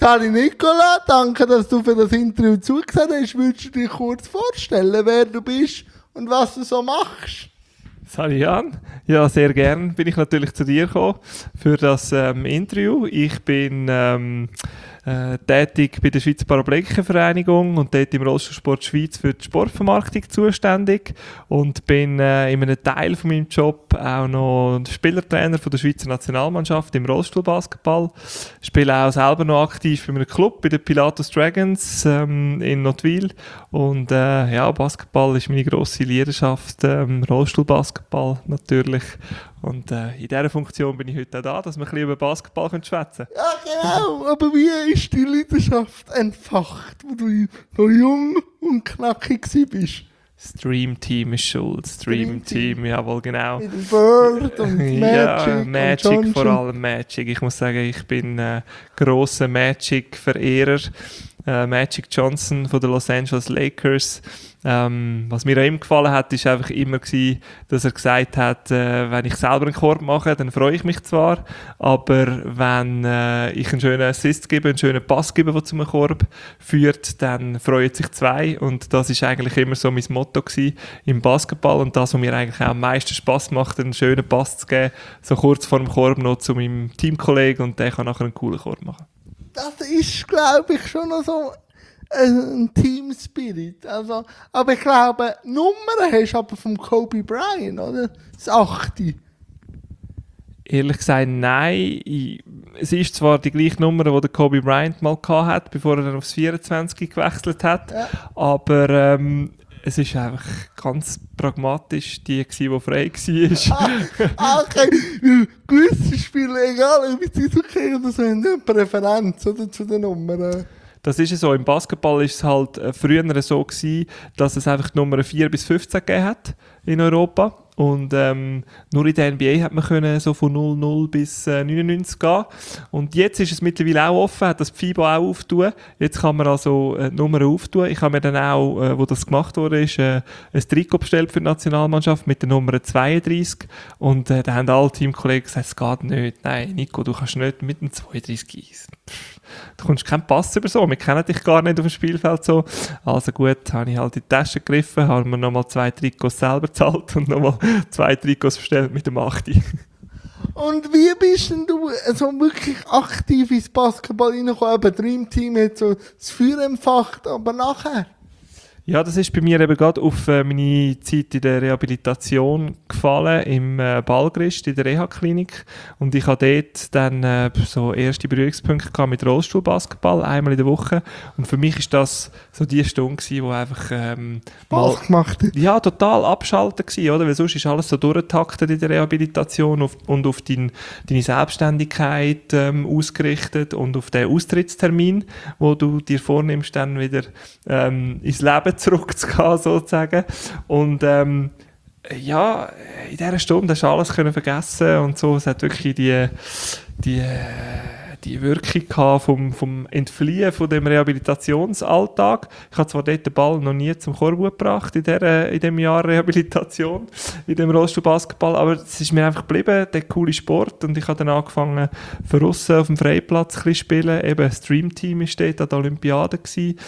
Sali Nicola, danke, dass du für das Interview zugesagt hast. Würdest du dich kurz vorstellen, wer du bist und was du so machst? Sali Jan, ja, sehr gern bin ich natürlich zu dir gekommen für das Interview. Ich bin tätig bei der Schweizer Paraplegikervereinigung und dort im Rollstuhlsport Schweiz für die Sportvermarktung zuständig und bin in einem Teil von meinem Job auch noch Spielertrainer von der Schweizer Nationalmannschaft im Rollstuhlbasketball. Spiele auch selber noch aktiv bei einem Club, bei den Pilatus Dragons in Nottwil und ja, Basketball ist meine grosse Leidenschaft, Rollstuhlbasketball natürlich. Und in dieser Funktion bin ich heute auch da, dass wir ein bisschen über Basketball schwätzen können. Ja, genau. Aber wie ist die Leidenschaft entfacht, wo du so jung und knackig bist? Stream Team ist schuld. Stream Team, jawohl, genau. Mit dem Bird und Magic. Ja, Magic, und vor allem Magic. Ich muss sagen, ich bin grosser Magic-Verehrer. Magic Johnson von den Los Angeles Lakers. Was mir an ihm gefallen hat, ist einfach immer gewesen, dass er gesagt hat, wenn ich selber einen Korb mache, dann freue ich mich zwar, aber wenn ich einen schönen Assist gebe, einen schönen Pass gebe, der zu einem Korb führt, dann freuen sich zwei und das ist eigentlich immer so mein Motto gewesen im Basketball und das, was mir eigentlich auch am meisten Spass macht, einen schönen Pass zu geben, so kurz vor dem Korb noch zu meinem Teamkollegen und der kann nachher einen coolen Korb machen. Das ist, glaube ich, schon noch so ein Team-Spirit. Also, aber ich glaube, Nummern hast du aber vom Kobe Bryant, oder? Das 8. Ehrlich gesagt, nein. Es ist zwar die gleiche Nummer, die der Kobe Bryant mal hatte, bevor er dann aufs 24 gewechselt hat, ja. Aber es ist einfach ganz pragmatisch die frei war. Okay, gewisse Spiele, egal wie sie so kriegen, oder so, haben eine Präferenz oder, zu den Nummern. Das ist so. Im Basketball war es halt früher so gewesen, dass es einfach die Nummer 4 bis 15 gegeben hat in Europa. Und nur in der NBA hat man können so von 00 bis 99 gehen. Und jetzt ist es mittlerweile auch offen, hat das FIBA auch auftun. Jetzt kann man also Nummern auftun. Ich habe mir dann auch, wo das gemacht wurde, ein Trikot bestellt für die Nationalmannschaft mit der Nummer 32. Und da haben alle Teamkollegen gesagt, es geht nicht. Nein, Nico, du kannst nicht mit dem 32 eisen. Du kommst keinen Pass über so, wir kennen dich gar nicht auf dem Spielfeld so. Also gut, habe ich halt in die Tasche gegriffen, habe mir nochmal 2 Trikots selber gezahlt und nochmal 2 Trikots bestellt mit dem 8. Und wie bist denn du so wirklich aktiv ins Basketball reingekommen? Eben Dream Team hat so das Feuer empfacht, aber nachher? Ja, das ist bei mir eben gerade auf meine Zeit in der Rehabilitation gefallen, im Ballgrist, in der Reha-Klinik. Und ich hatte dort dann so erste Berührungspunkte gehabt mit Rollstuhlbasketball, einmal in der Woche. Und für mich ist das so die Stunde gewesen, wo einfach Spaß gemacht hat. Ja, total abschalten gewesen, oder? Weil sonst ist alles so durchgetaktet in der Rehabilitation und auf deine Selbstständigkeit ausgerichtet und auf den Austrittstermin, wo du dir vornimmst, dann wieder ins Leben zurückzugehen, sozusagen. Und ja, in dieser Stunde hast du alles vergessen und so. Es hat wirklich die Wirkung gehabt vom Entfliehen von dem Rehabilitationsalltag. Ich habe zwar dort den Ball noch nie zum Korb gebracht in dem Jahr Rehabilitation, in dem Rollstuhlbasketball, aber es ist mir einfach geblieben, der coole Sport, und ich habe dann angefangen, für Russen auf dem Freiplatz zu spielen. Eben das Stream Team war dort an der Olympiade.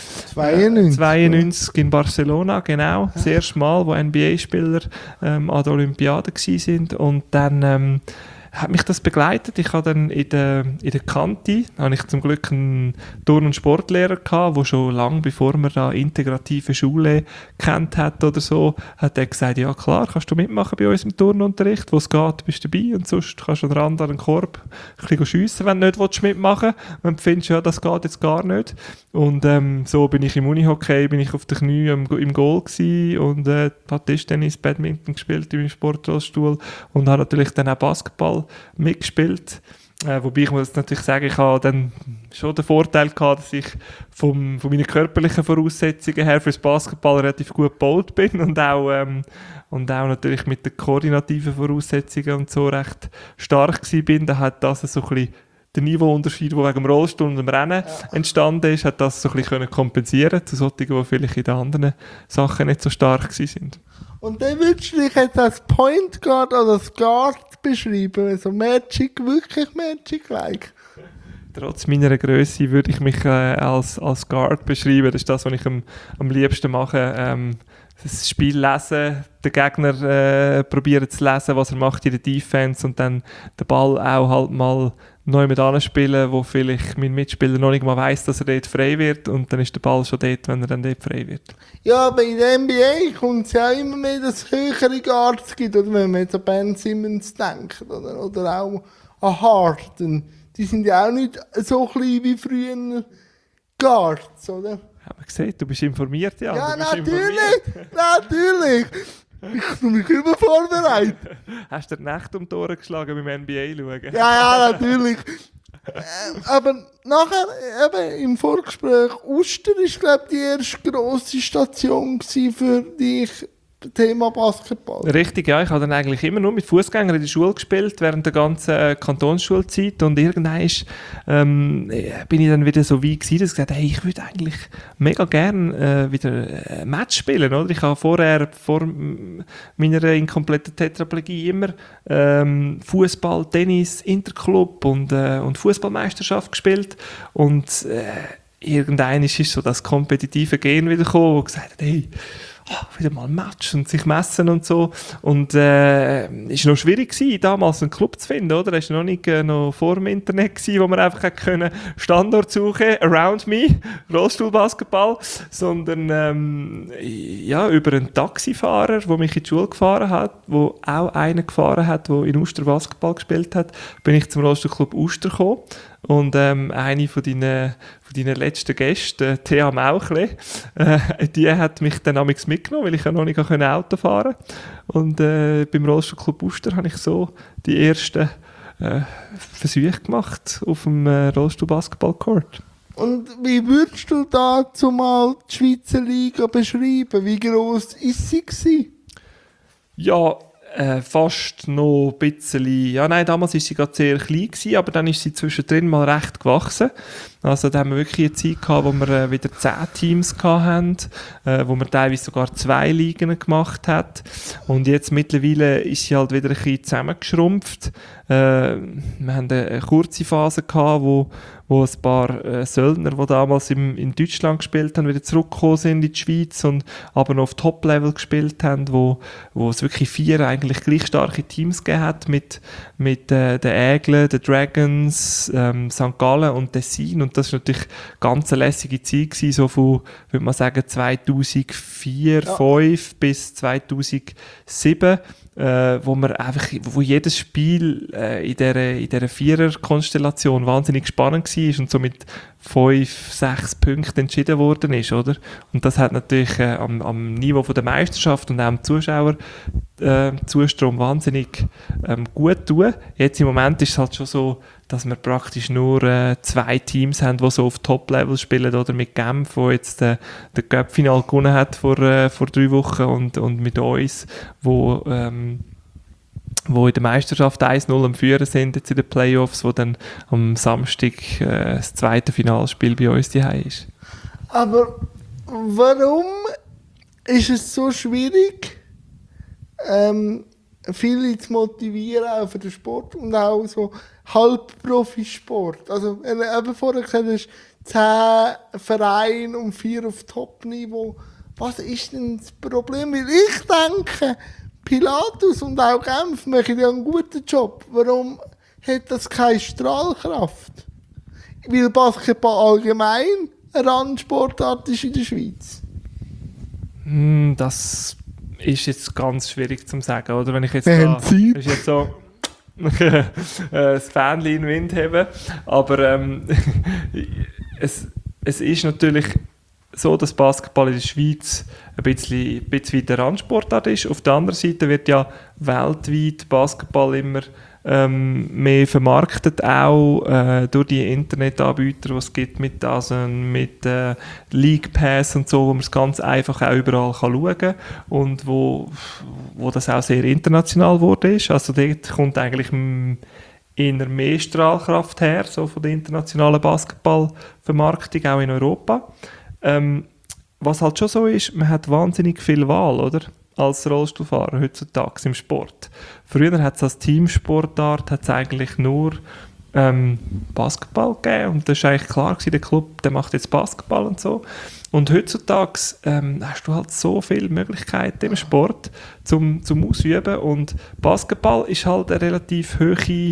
92 in Barcelona, genau. Ja. Das erste Mal, wo NBA-Spieler an der Olympiade waren. Und dann hat mich das begleitet. Ich habe dann in der Kante, habe ich zum Glück einen Turn- und Sportlehrer gehabt, der schon lange, bevor man da integrative Schule kennt hat oder so, hat er gesagt, ja klar, kannst du mitmachen bei uns im Turnunterricht, wo es geht, bist du dabei, und sonst kannst du an den Korb ein bisschen schiessen, wenn du nicht mitmachen willst. Wenn du findest, ja, das geht jetzt gar nicht. Und so bin ich im Unihockey, bin ich auf den Knien im Goal gewesen und habe Tischtennis, Badminton gespielt in meinem Sportrollstuhl und habe natürlich dann auch Basketball mitgespielt. Wobei ich muss natürlich sagen, ich habe dann schon den Vorteil gehabt, dass ich von meinen körperlichen Voraussetzungen her fürs Basketball relativ gut gebaut bin und auch natürlich mit den koordinativen Voraussetzungen und so recht stark bin. Da hat das so ein bisschen der Niveauunterschied, der wegen dem Rollstuhl und dem Rennen entstanden ist, hat das so ein bisschen kompensieren zu solchen, die vielleicht in den anderen Sachen nicht so stark sind. Und dann würdest du dich jetzt als Point Guard oder als Guard beschreiben, also Magic, wirklich Magic-like? Trotz meiner Größe würde ich mich als Guard beschreiben. Das ist das, was ich am liebsten mache. Das Spiel lesen, den Gegner probieren zu lesen, was er macht in der Defense und dann den Ball auch halt mal neu mit anspielen, wo vielleicht mein Mitspieler noch nicht mal weiss, dass er dort frei wird und dann ist der Ball schon dort, wenn er dann dort frei wird. Ja, aber in der NBA kommt es ja immer mehr, dass es höhere Guards gibt, oder wenn man jetzt an Ben Simmons denkt, oder auch an Harden. Die sind ja auch nicht so klein wie früher Guards, oder? Haben wir gesehen, du bist informiert, ja. Ja, du bist natürlich. Ich tue mich immer vorbereitet. Hast du die Nacht um die Ohren geschlagen beim NBA schauen? Ja, natürlich. Aber nachher, eben im Vorgespräch, Uster war, glaube ich, die erste grosse Station für dich, Thema Basketball. Richtig, ja. Ich habe dann eigentlich immer nur mit Fußgängern in der Schule gespielt, während der ganzen Kantonsschulzeit. Und irgendwann bin ich dann wieder so weit gewesen, dass ich gesagt habe, hey, ich würde eigentlich mega gerne wieder Match spielen. Oder? Ich habe vor meiner inkompletten Tetraplegie immer Fußball, Tennis, Interclub und Fußballmeisterschaft gespielt. Und irgendwann ist so das kompetitive Gen wieder gekommen, wo gesagt hat, hey, wieder mal ein Match und sich messen und so. Und es war noch schwierig gewesen, damals einen Club zu finden, oder? Es war noch nicht noch vor dem Internet gewesen, wo man einfach können Standort suchen, around me, Rollstuhlbasketball, sondern ja, über einen Taxifahrer, der mich in die Schule gefahren hat, wo auch einen gefahren hat, der in Uster Basketball gespielt hat, bin ich zum Rollstuhlclub Uster gekommen. Und eine von deinen letzten Gäste, Thea Mauchle, die hat mich dann amigs mitgenommen, weil ich ja noch nicht Auto fahren konnte. Und beim Rollstuhlclub Uster habe ich so die ersten Versuche gemacht auf dem Rollstuhl-Basketball-Court. Und wie würdest du dazu mal die Schweizer Liga beschreiben? Wie gross ist sie gewesen? Ja, fast noch ein bisschen, ja nein, damals war sie gerade sehr klein gewesen, aber dann ist sie zwischendrin mal recht gewachsen. Also da haben wir wirklich eine Zeit gehabt, wo wir wieder 10 Teams hatten, wo man teilweise sogar 2 Ligen gemacht hat. Und jetzt mittlerweile ist sie halt wieder ein bisschen zusammengeschrumpft. Wir haben eine kurze Phase gehabt, wo ein paar Söldner, die damals in Deutschland gespielt haben, wieder zurückgekommen sind in die Schweiz und aber noch auf Top-Level gespielt haben, wo es wirklich 4 eigentlich gleich starke Teams gegeben hat mit den Ägeln, den Dragons, St. Gallen und Tessin. Und das war natürlich ganz eine lässige Zeit gewesen, so von, würde man sagen, 2004, 2005 bis 2007. Wo jedes Spiel in dieser Vierer-Konstellation wahnsinnig spannend war und so mit 5, 6 Punkten entschieden worden ist, oder? Und das hat natürlich am Niveau von der Meisterschaft und auch am Zuschauerzustrom wahnsinnig gut tun. Jetzt im Moment ist es halt schon so, dass wir praktisch nur 2 Teams haben, die so auf Top-Level spielen, oder mit Genf, wo jetzt der Cup-Final gewonnen hat vor 3 Wochen und mit uns, wo in der Meisterschaft 1-0 am Führen sind, jetzt in den Playoffs, wo dann am Samstag das zweite Finalspiel bei uns daheim ist. Aber warum ist es so schwierig, viele zu motivieren, auch für den Sport und auch so Halbprofisport? Also, wenn du eben vorher gesagt hast, 10 Vereine und 4 auf Top-Niveau. Was ist denn das Problem? Weil ich denke, Pilatus und auch Genf machen ja einen guten Job. Warum hat das keine Strahlkraft? Weil Basketball allgemein eine Randsportart ist in der Schweiz. Das ist jetzt ganz schwierig zu sagen, oder? Wenn ich jetzt so das Fähnchen in den Wind habe. Aber es ist natürlich so, dass Basketball in der Schweiz ein bisschen weiter Randsportart ist. Auf der anderen Seite wird ja weltweit Basketball immer mehr vermarktet, auch durch die Internetanbieter, die es gibt, mit League Pass und so, wo man es ganz einfach auch überall schauen kann und wo das auch sehr international geworden ist. Also dort kommt eigentlich eher mehr Strahlkraft her, so von der internationalen Basketballvermarktung, auch in Europa. Was halt schon so ist, man hat wahnsinnig viel Wahl, oder? Als Rollstuhlfahrer heutzutage im Sport. Früher hat es als Teamsportart eigentlich nur Basketball gegeben und das war eigentlich klar gewesen, der Club, der macht jetzt Basketball und so. Und heutzutage hast du halt so viele Möglichkeiten im Sport zum Ausüben und Basketball ist halt eine relativ hohe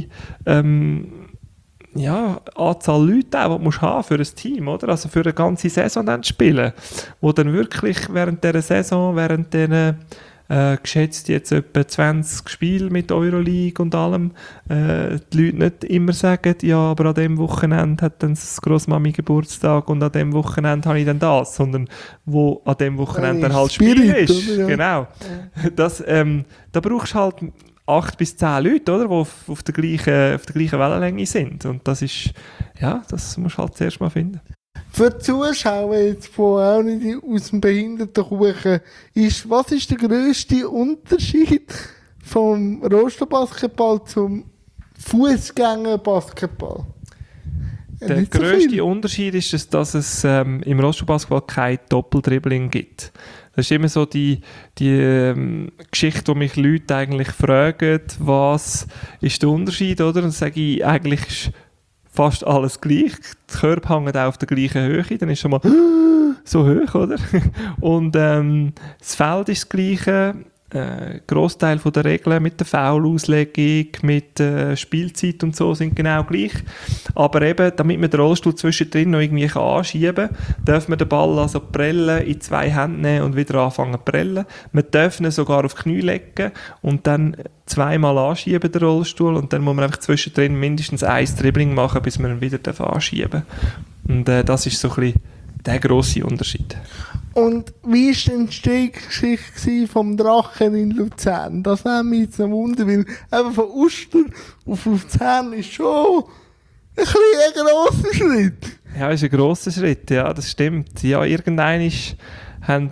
Anzahl Leute auch, die du musst haben für ein Team, oder? Also für eine ganze Saison dann zu spielen, wo dann wirklich während dieser Saison, während diesen geschätzt jetzt etwa 20 Spiele mit Euroleague und allem, die Leute nicht immer sagen, ja, aber an dem Wochenende hat dann das Grossmami Geburtstag und an dem Wochenende habe ich dann das, sondern wo an dem Wochenende dann halt Spiel ist. Oder? Ja. Genau. Das, da brauchst du halt 8 bis 10 Leute, oder, die auf der gleichen Wellenlänge sind. Und das ist, ja, das musst du halt zuerst mal finden. Für die Zuschauer jetzt, die auch nicht aus dem Behindertenkuchen ist, was ist der grösste Unterschied vom Rollstuhlbasketball zum Fußgängerbasketball? Der grösste Unterschied ist, dass es im Rollstuhlbasketball kein Doppeldribbling gibt. Das ist immer so die Geschichte, wo mich Leute eigentlich fragen, was ist der Unterschied, oder? Und dann sage ich, eigentlich ist fast alles gleich. Die Körper hängen auch auf der gleichen Höhe, dann ist schon mal so hoch, oder? Und das Feld ist das Gleiche. Großteil der Regeln mit der Foul-Auslegung, mit Spielzeit und so sind genau gleich. Aber eben, damit man den Rollstuhl zwischendrin noch irgendwie anschieben kann, darf man den Ball also prellen, in 2 Hände nehmen und wieder anfangen zu prellen. Man darf ihn sogar auf die Knie legen und dann 2-mal anschieben, den Rollstuhl, und dann muss man einfach zwischendrin mindestens 1 Dribbling machen, bis man ihn wieder anschieben darf. Und das ist so ein bisschen der grosse Unterschied. Und wie war die Entstehungsgeschichte vom Drachen in Luzern? Das wäre mich jetzt ein Wunder, weil eben von Uster auf Luzern ist schon ein grosser Schritt. Ja, ist ein grosser Schritt, ja, das stimmt. Ja, irgendwann haben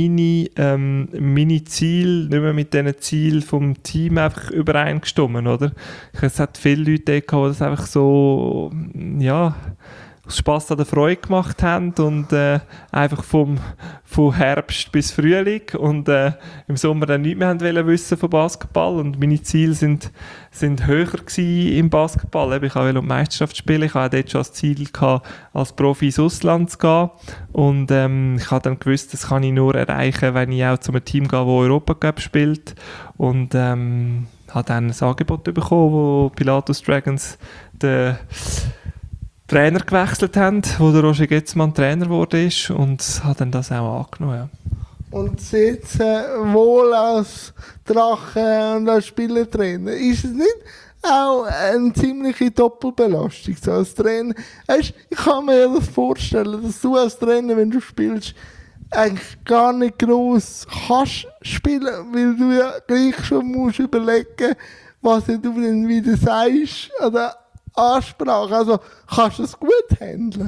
meine Ziele nicht mehr mit diesen Zielen vom Team einfach übereingestimmt, oder? Es hat viele Leute gehabt, die das einfach so, ja, aus Spass an der Freude gemacht haben und einfach von Herbst bis Frühling und im Sommer dann nichts mehr haben wissen von Basketball, und meine Ziele sind höher gewesen im Basketball. Ich wollte um die Meisterschaft spielen, ich hatte dort schon das Ziel gehabt, als Profi ins Ausland zu gehen, und ich habe dann gewusst, das kann ich nur erreichen, wenn ich auch zu einem Team gehe, das Europacup spielt, und habe dann ein Angebot bekommen, wo Pilatus Dragons den Trainer gewechselt haben, wo der Roger Getzmann Trainer geworden ist, und hat dann das auch angenommen. Ja. Und jetzt wohl als Drache und als Spielertrainer, ist es nicht auch eine ziemliche Doppelbelastung so als Trainer? Weißt, ich kann mir das vorstellen, dass du als Trainer, wenn du spielst, eigentlich gar nicht gross kannst spielen, weil du ja gleich schon musst überlegen, was du dann wieder sagst oder Ansprache. Also kannst du es gut handeln?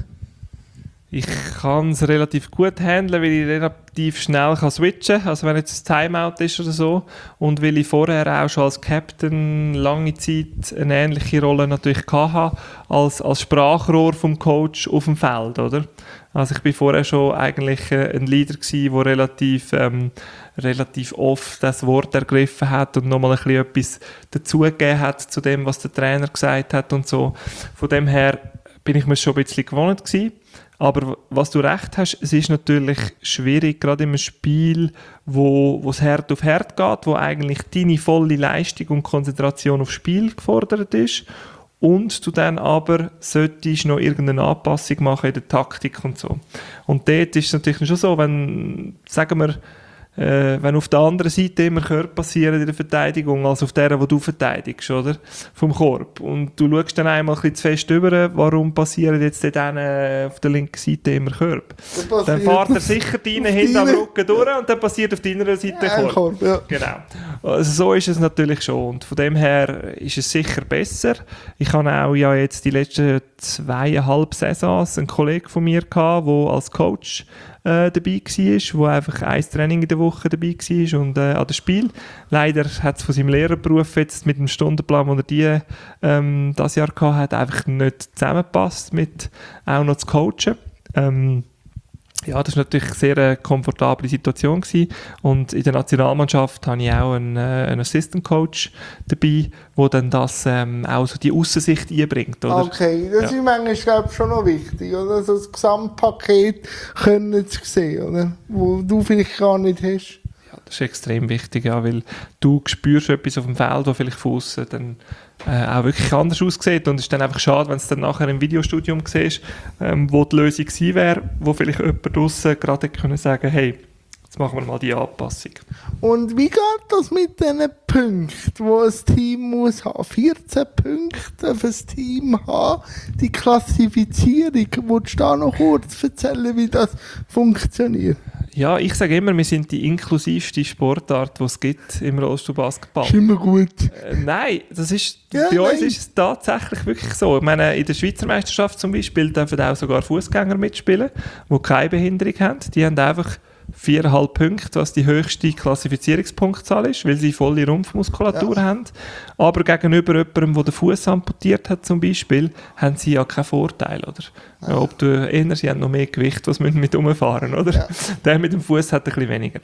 Ich kann es relativ gut handeln, weil ich relativ schnell switchen kann. Also wenn jetzt ein Timeout ist oder so. Und weil ich vorher auch schon als Captain lange Zeit eine ähnliche Rolle natürlich hatte, als Sprachrohr vom Coach auf dem Feld, oder? Also ich war vorher schon eigentlich ein Leader gewesen, der relativ oft das Wort ergriffen hat und nochmal ein bisschen etwas dazugegeben hat zu dem, was der Trainer gesagt hat und so. Von dem her bin ich mir schon ein bisschen gewohnt gewesen. Aber was du recht hast, es ist natürlich schwierig, gerade in einem Spiel, wo es Herd auf Herd geht, wo eigentlich deine volle Leistung und Konzentration aufs Spiel gefordert ist, und du dann aber solltest noch irgendeine Anpassung machen in der Taktik und so. Und dort ist es natürlich schon so, wenn, sagen wir, wenn auf der anderen Seite immer Körper passieren in der Verteidigung, als auf der, wo du verteidigst, oder? Vom Korb. Und du schaust dann einmal ein bisschen zu fest über, warum passieren jetzt dann auf der linken Seite immer Körper. Dann fährt er sicher deinen hinten am Rücken durch und dann passiert auf deiner Seite Korb. Ja. Genau. Also so ist es natürlich schon. Und von dem her ist es sicher besser. Ich habe auch ja jetzt die letzten 2,5 Saisons einen Kollegen von mir gehabt, der als Coach dabei war, der einfach ein Training in der Woche dabei war und an das Spiel. Leider hat es von seinem Lehrerberuf jetzt mit dem Stundenplan, den er das Jahr hatte, einfach nicht zusammengepasst mit auch noch zu coachen. Ja, das war natürlich eine sehr komfortable Situation gewesen. Und in der Nationalmannschaft habe ich auch einen Assistant Coach dabei, der dann das auch so die Aussensicht einbringt. Oder? Okay, das ist manchmal, glaube ich, schon noch wichtig, oder? So das Gesamtpaket können zu sehen, oder? Wo du vielleicht gar nicht hast. Ja, das ist extrem wichtig, ja, weil du spürst etwas auf dem Feld, das vielleicht von aussen dann auch wirklich anders aussieht. Und es ist dann einfach schade, wenn es dann nachher im Videostudium siehst, wo die Lösung gewesen wäre, wo vielleicht jemand draussen gerade hätte können sagen, hey, jetzt machen wir mal die Anpassung. Und wie geht das mit diesen Punkten, die ein Team muss haben? 14 Punkte auf ein Team haben, die Klassifizierung. Willst du da noch kurz erzählen, wie das funktioniert? Ja, ich sage immer, wir sind die inklusivste Sportart, die es gibt im Rollstuhlbasketball. Ist immer gut. Nein, das ist, Ja, bei uns nein. ist es tatsächlich wirklich so. Ich meine, in der Schweizer Meisterschaft zum Beispiel dürfen auch sogar Fußgänger mitspielen, die keine Behinderung haben. Die haben einfach 4,5 Punkte, was die höchste Klassifizierungspunktzahl ist, weil sie volle Rumpfmuskulatur haben. Aber gegenüber jemandem, der den Fuß amputiert hat zum Beispiel, haben sie ja keinen Vorteil, oder? Ja. Ob du erinnerst, sie haben noch mehr Gewicht, was müssen mit rumfahren, oder? Ja. Der mit dem Fuß hat ein bisschen weniger.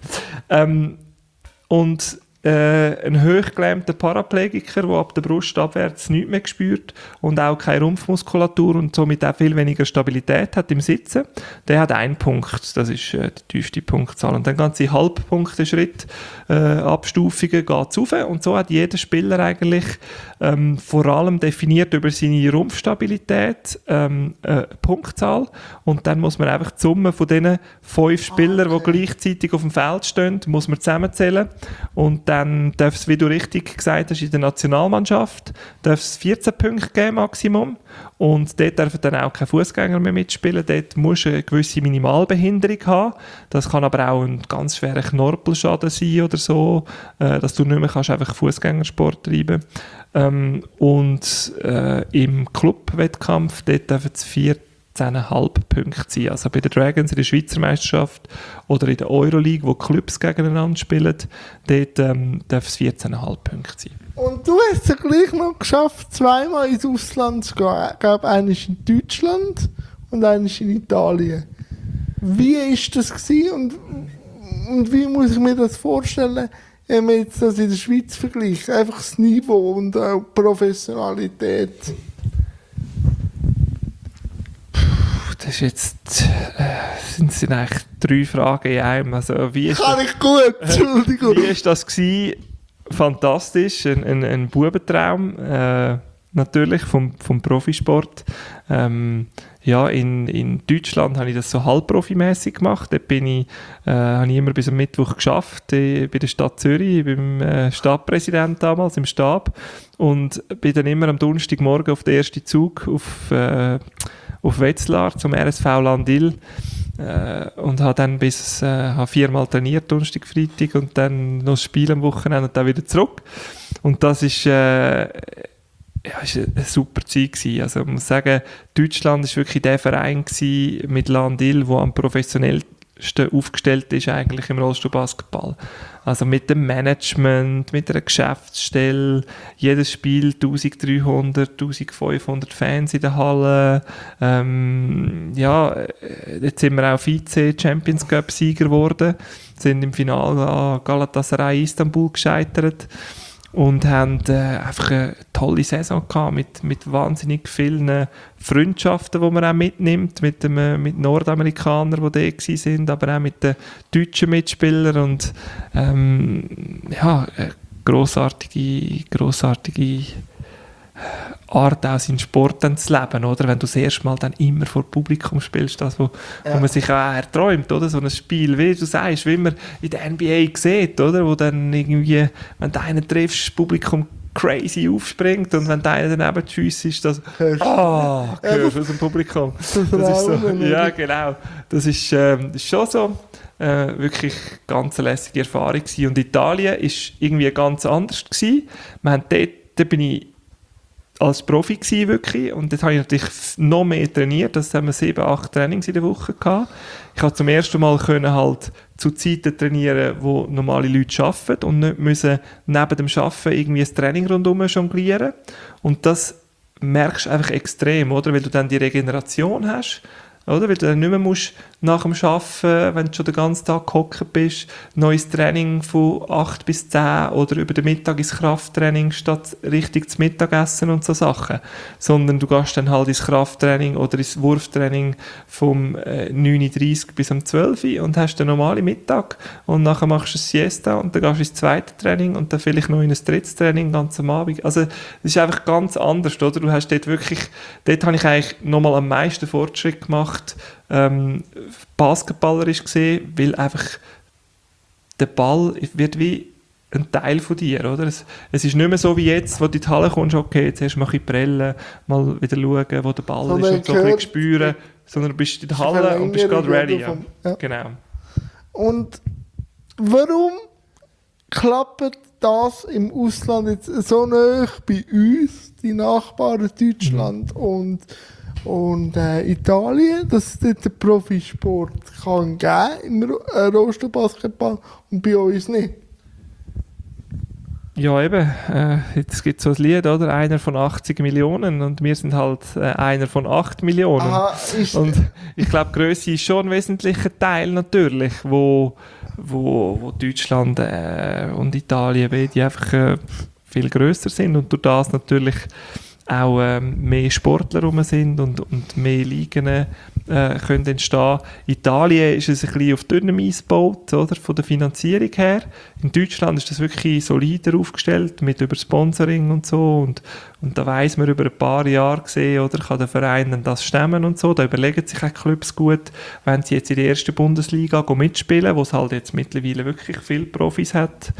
Und ein hochgelähmter Paraplegiker, der ab der Brust abwärts nichts mehr spürt und auch keine Rumpfmuskulatur und somit auch viel weniger Stabilität hat im Sitzen, der hat 1 Punkt. Das ist die tiefste Punktzahl. Und dann ganze Halbpunkte-Schritt Abstufungen geht es rauf. Und so hat jeder Spieler eigentlich vor allem definiert über seine Rumpfstabilität Punktzahl. Und dann muss man einfach die Summe von diesen 5 Spielern, die gleichzeitig auf dem Feld stehen, muss man zusammenzählen. Und dann darf es, wie du richtig gesagt hast, in der Nationalmannschaft darf es 14 Punkte geben, Maximum. Und dort dürfen dann auch keine Fußgänger mehr mitspielen. Dort musst du eine gewisse Minimalbehinderung haben. Das kann aber auch ein ganz schwerer Knorpelschaden sein oder so, dass du nicht mehr kannst einfach Fußgängersport treiben. Und im Clubwettkampf dort dürfen es 14,5 Punkte sein. Also bei den Dragons in der Schweizer Meisterschaft oder in der Euroleague, wo Clubs gegeneinander spielen, dort dürfen es 14,5 Punkte sein. Und du hast es gleich noch geschafft, 2-mal ins Ausland zu gehen. Ich glaube, eines in Deutschland und eines in Italien. Wie war das gewesen und wie muss ich mir das vorstellen, wenn man jetzt das in der Schweiz vergleicht? Einfach das Niveau und auch die Professionalität. Das ist jetzt, sind eigentlich 3 Fragen in einem. Also, wie ist Kann ich gut, Entschuldigung. Wie war das gewesen? Fantastisch, ein Bubentraum, natürlich vom Profisport. Ja, in Deutschland habe ich das so halbprofimässig gemacht. Dort habe ich immer bis am Mittwoch geschafft, bei der Stadt Zürich, beim Stadtpräsident damals im Stab. Und bin dann immer am Donnerstagmorgen auf den ersten Zug auf Wetzlar zum RSV Landil und habe dann bis 4-mal trainiert, Donnerstag, Freitag und dann noch das Spiel am Wochenende und dann wieder zurück. Und das ist ist eine super Zeit gewesen. Also ich muss sagen, Deutschland war wirklich der Verein gewesen mit Landil, der am professionellsten aufgestellt ist eigentlich im Rollstuhlbasketball. Also mit dem Management, mit einer Geschäftsstelle, jedes Spiel 1300, 1500 Fans in der Halle. Jetzt sind wir auch Vize-Champions Cup-Sieger geworden, sind im Finale an Galatasaray Istanbul gescheitert und haben einfach eine tolle Saison gehabt mit wahnsinnig vielen Freundschaften, die man auch mitnimmt, mit Nordamerikanern, die da sind, aber auch mit den deutschen Mitspielern und grossartige Art, auch seinen Sport dann zu leben, oder? Wenn du das erste Mal dann immer vor Publikum spielst, das, wo man sich auch erträumt, oder? So ein Spiel, wie du sagst, wie man in der NBA sieht, oder? Wo dann irgendwie, wenn du einen triffst, das Publikum crazy aufspringt und wenn der daneben geschissen ist, das hörst du aus dem Publikum. Das ist so, ja, genau. Das ist schon so wirklich ganz eine lässige Erfahrung gewesen. Und Italien war irgendwie ganz anders gewesen. Dort bin ich als Profi gewesen, wirklich. Und dort habe ich natürlich noch mehr trainiert. Das haben wir 7-8 Trainings in der Woche gehabt. Ich konnte zum ersten Mal halt zu Zeiten trainieren, wo normale Leute arbeiten und nicht müssen neben dem Arbeiten irgendwie ein Training rundherum jonglieren. Und das merkst du einfach extrem, oder? Weil du dann die Regeneration hast. oder? Weil du dann nicht mehr musst nach dem Arbeiten, wenn du schon den ganzen Tag gehockt bist, neues Training von 8 bis 10 oder über den Mittag ins Krafttraining statt richtig zum Mittagessen und so Sachen. Sondern du gehst dann halt ins Krafttraining oder ins Wurftraining vom 9:30 bis um 12 Uhr und hast den normalen Mittag und nachher machst du ein Siesta und dann gehst du ins zweite Training und dann vielleicht noch in ein drittes Training ganz am Abend. Also das ist einfach ganz anders, oder? Du hast dort wirklich, dort habe ich eigentlich nochmal am meisten Fortschritt gemacht, basketballerisch gesehen, weil einfach der Ball wird wie ein Teil von dir, oder? Es ist nicht mehr so wie jetzt, wo du in die Halle kommst, okay, jetzt erst mal ein bisschen prellen, mal wieder schauen, wo der Ball ist und so ein bisschen spüren, sondern du bist in der Halle und bist gerade ready. Ja. Genau. Und warum klappt das im Ausland jetzt so nah bei uns, die Nachbarn Deutschland und Italien, dass es dort den Profisport kann geben im Rollstuhlbasketball und bei uns nicht? Ja, eben. Jetzt gibt es so ein Lied, oder? Einer von 80 Millionen und wir sind halt einer von 8 Millionen. Aha, und ich glaube, Grösse ist schon ein wesentlicher Teil natürlich, wo Deutschland und Italien beide einfach viel grösser sind und durch das natürlich auch mehr Sportler rum sind und mehr Ligen können entstehen. Italien ist es ein bisschen auf dünnem Eis gebaut, oder, von der Finanzierung her. In Deutschland ist das wirklich solider aufgestellt, mit über Sponsoring und so. Und da weiss man über ein paar Jahre gesehen, oder, kann der Verein dann das stemmen und so. Da überlegen sich auch Clubs gut, wenn sie jetzt in der ersten Bundesliga mitspielen, wo es halt jetzt mittlerweile wirklich viele Profis hat.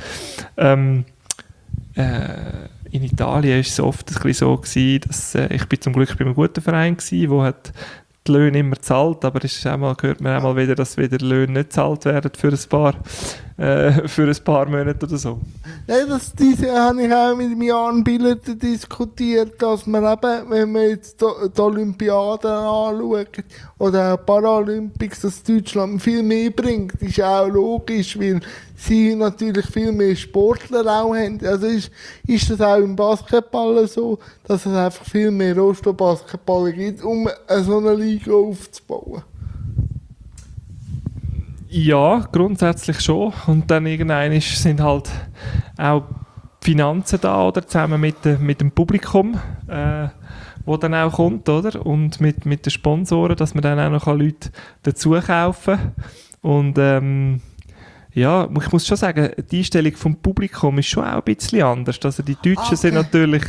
In Italien war es oft ein bisschen so gewesen, dass ich bin zum Glück bei einem guten Verein war, der hat die Löhne immer zahlt, aber es ist hört man einmal wieder, dass wieder Löhne nicht gezahlt werden für ein paar Monate oder so. Ja, diese habe ich auch mit Jan Billert diskutiert, dass man eben, wenn man jetzt die Olympiaden anschaut oder auch Paralympics, dass Deutschland viel mehr bringt, ist auch logisch, weil sie natürlich viel mehr Sportler auch haben. Also ist das auch im Basketball so, dass es einfach viel mehr Rollstuhlbasketballer gibt, um so eine Liga aufzubauen? Ja, grundsätzlich schon. Und dann irgendwann sind halt auch die Finanzen da, oder? Zusammen mit dem Publikum, wo dann auch kommt, oder? Und mit den Sponsoren, dass man dann auch noch Leute dazu kaufen kann. Und ja, ich muss schon sagen, die Einstellung vom Publikum ist schon auch ein bisschen anders. Also die Deutschen sind natürlich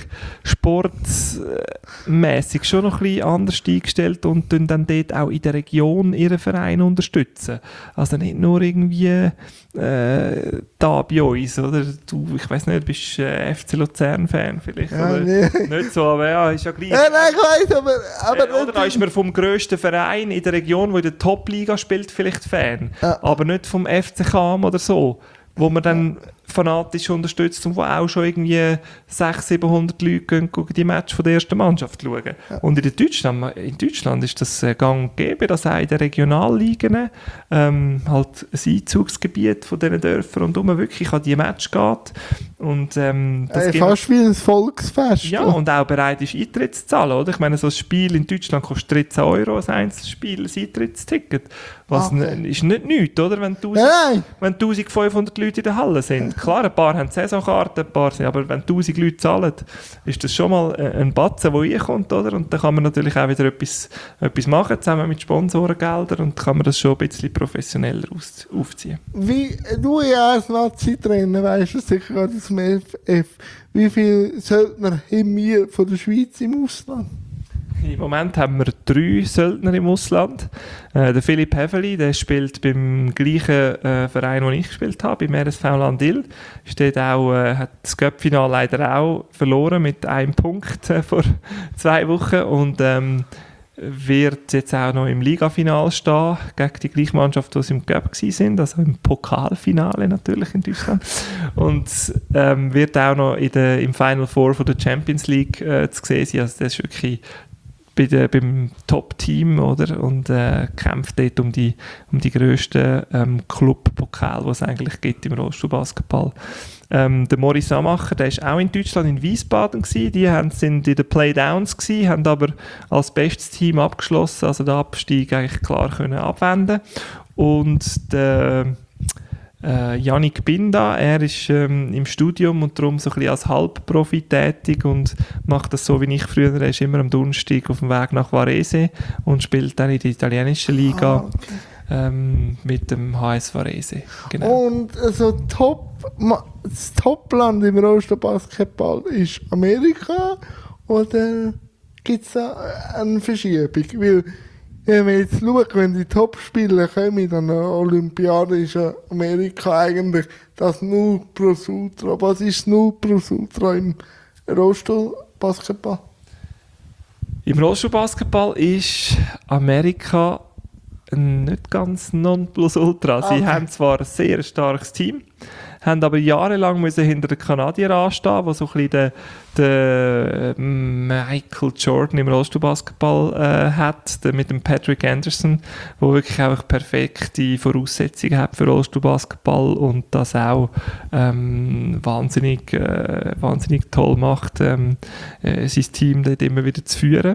sportmäßig schon noch ein bisschen anders eingestellt und tun dann dort auch in der Region ihren Verein unterstützen. Also nicht nur irgendwie da bei uns, oder? Du, ich weiss nicht, bist FC Luzern-Fan vielleicht? Ja, oder? nee. Nicht so, aber ja, ist ja gleich. Ja, nein, ich weiss, aber oder da ist man vom grössten Verein in der Region, der in der Top-Liga spielt, vielleicht Fan. Ja. Aber nicht vom FC Cham oder so, wo man dann fanatisch unterstützt und wo auch schon irgendwie 600-700 Leute gehen die Match von der ersten Mannschaft schauen. Ja. Und in Deutschland ist das gang und gäbe, dass auch in den Regionalligen halt ein Einzugsgebiet von diesen Dörfern und wirklich an die Match geht. Und, das fast wie ein Volksfest. Ja, und auch bereit ist, Eintritt zu zahlen, oder? Ich meine, so ein Spiel in Deutschland kostet 13 €, ein Einzelspiel, ein Eintrittsticket. Was ist nicht nichts, oder? Wenn 1500 Leute in der Halle sind. Klar, ein paar haben Saisonkarten, aber wenn 1000 Leute zahlen, ist das schon mal ein Batzen, der reinkommt, oder? Und dann kann man natürlich auch wieder etwas machen, zusammen mit Sponsorengeldern, und kann man das schon ein bisschen professioneller aufziehen. Wie, du ja als Nazi-Trainer weisst du sicher gerade aus dem FF, wie viele Söldner haben wir von der Schweiz im Ausland? Im Moment haben wir 3 Söldner im Ausland. Der Philipp Häfeli, der spielt beim gleichen Verein, wo ich gespielt habe, beim RSV Landil. Steht auch, hat das Cup-Finale leider auch verloren mit 1 Punkt vor 2 Wochen und wird jetzt auch noch im Ligafinale stehen, gegen die gleiche Mannschaft, die sie im Cup waren, also im Pokalfinale natürlich in Deutschland. Und wird auch noch im Final Four von der Champions League zu sehen sein. Also das ist wirklich beim Top-Team, oder? Und kämpft dort um die grössten Club-Pokale, die es eigentlich gibt im Rollstuhlbasketball. Der Maurice Samacher, der ist auch in Deutschland, in Wiesbaden gewesen. Die sind in den Playdowns gewesen, haben aber als bestes Team abgeschlossen, also den Abstieg eigentlich klar können abwenden. Und der Yannick Binda, er ist im Studium und darum so ein bisschen als Halbprofi tätig und macht das so wie ich früher. Er ist immer am Donnerstag auf dem Weg nach Varese und spielt dann in der italienischen Liga mit dem HS Varese. Genau. Und also das Topland im Rollstuhlbasketball ist Amerika, oder gibt es da eine Verschiebung? Weil, wenn man jetzt schaut, wenn die Top-Spieler kommen an der Olympiade, ist ja Amerika eigentlich das Nonplusultra. Was ist das Nonplusultra im Rollstuhlbasketball? Im Rollstuhlbasketball ist Amerika nicht ganz Nonplusultra. Sie haben zwar ein sehr starkes Team, haben aber jahrelang müssen hinter den Kanadiern anstehen, wo so ein bisschen der Michael Jordan im Rollstuhlbasketball hat, mit dem Patrick Anderson, der wirklich auch perfekte Voraussetzungen hat für Rollstuhlbasketball und das auch wahnsinnig toll macht, sein Team dort immer wieder zu führen.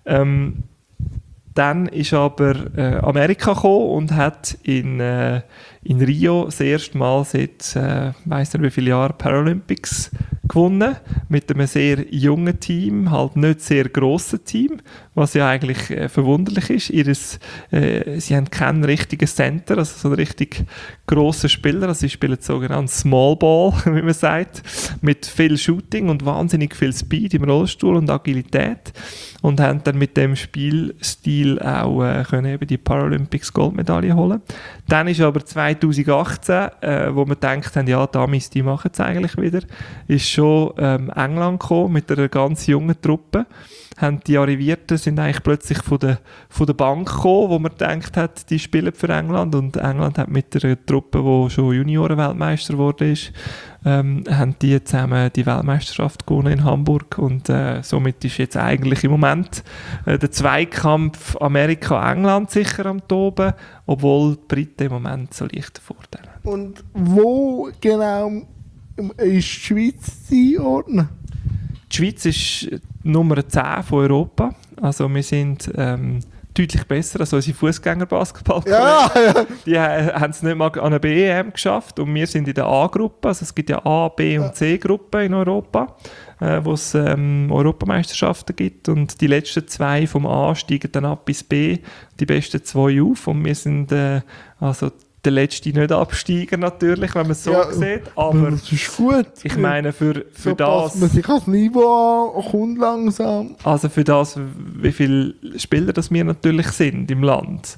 Dann ist aber Amerika gekommen und hat in Rio das erste Mal seit, weiss nicht wie viele Jahren, Paralympics gewonnen. Mit einem sehr jungen Team, halt nicht sehr grossen Team, was ja eigentlich verwunderlich ist. Sie haben keinen richtigen Center, also so einen richtig grossen Spieler. Also sie spielen sogenannt Small Ball, wie man sagt, mit viel Shooting und wahnsinnig viel Speed im Rollstuhl und Agilität. Und haben dann mit dem Spielstil auch können eben die Paralympics Goldmedaille holen. Dann ist aber 2018, wo wir gedacht haben, ja, Damis, die machen es eigentlich wieder, ist schon England gekommen mit einer ganz jungen Truppe. Die Arrivierten sind eigentlich plötzlich von der Bank gekommen, wo man gedacht hat, die spielen für England. Und England hat mit einer Truppe, die schon Junioren-Weltmeister geworden ist, haben die zusammen die Weltmeisterschaft gewonnen in Hamburg. Und somit ist jetzt eigentlich im Moment der Zweikampf Amerika-England sicher am Toben, obwohl die Briten im Moment so leichte Vorteile haben. Und wo genau ist die Schweiz einordnen? Die Schweiz ist Nummer 10 von Europa. Also wir sind deutlich besser als unsere Fußgänger-Basketball-Kollegen. Ja. Die haben es nicht mal an eine BEM geschafft und wir sind in der A-Gruppe. Also es gibt ja A, B und C-Gruppen in Europa, wo es Europameisterschaften gibt und die letzten 2 vom A steigen dann ab bis B, die besten 2 auf und wir sind also der letzte Nicht-Absteiger natürlich, wenn man es so sieht, aber das ist gut. Ich meine, für so das... passt man sich als Niveau an, kommt langsam. Also für das, wie viele Spieler das wir natürlich sind im Land,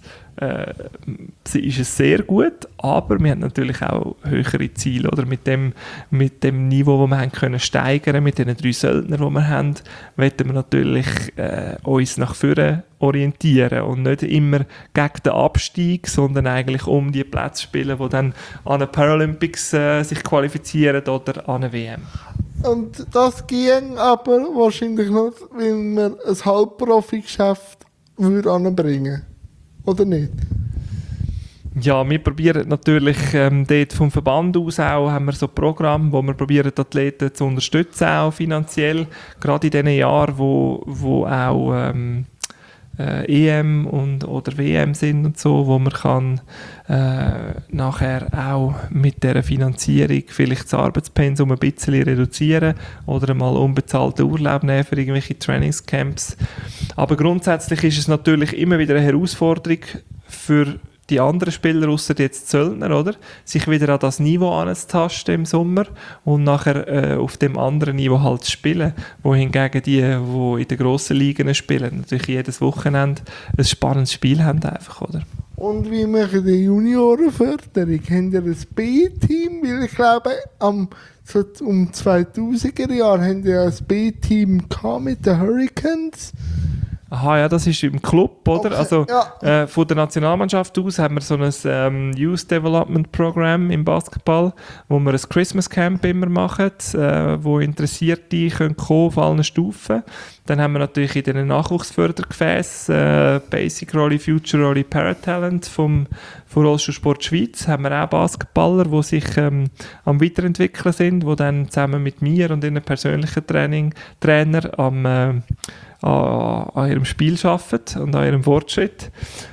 ist es sehr gut, aber wir haben natürlich auch höhere Ziele, oder? Mit dem Niveau, das wir haben können steigern, mit den 3 Söldnern, die wir haben, wollen wir natürlich uns nach vorne orientieren und nicht immer gegen den Abstieg, sondern eigentlich um die Plätze spielen, die dann an den Paralympics sich qualifizieren oder an eine WM. Und das ging aber wahrscheinlich nur, wenn man ein Halbprofi-Geschäft anbringen, oder nicht? Ja, wir probieren natürlich dort vom Verband aus auch, haben wir so Programme, wo wir probieren, die Athleten zu unterstützen, auch finanziell, gerade in diesen Jahren, wo auch EM oder WM sind und so, wo man kann nachher auch mit dieser Finanzierung vielleicht das Arbeitspensum ein bisschen reduzieren oder einmal unbezahlten Urlaub nehmen für irgendwelche Trainingscamps. Aber grundsätzlich ist es natürlich immer wieder eine Herausforderung für die anderen Spieler, ausser jetzt Zöllner, oder? Sich wieder an das Niveau anzutasten im Sommer und nachher auf dem anderen Niveau halt zu spielen. Wohingegen die in den grossen Ligen spielen, natürlich jedes Wochenende ein spannendes Spiel haben einfach, oder? Und wie machen die Juniorenförderung? Haben die ein B-Team? Weil ich glaube, um 2000er Jahre haben die ein B-Team mit den Hurricanes. Aha, ja, das ist im Club, oder? Okay, also ja. von der Nationalmannschaft aus haben wir so ein Youth Development Program im Basketball, wo wir ein Christmas Camp immer machen, wo Interessierte können kommen auf allen Stufen. Dann haben wir natürlich in den Nachwuchsfördergefäßen Basic Rolli, Future Rolli, Paratalent von Rollstuhlsport Schweiz haben wir auch Basketballer, die sich am Weiterentwickeln sind, die dann zusammen mit mir und ihren persönlichen Trainer an ihrem Spiel arbeiten und an ihrem Fortschritt.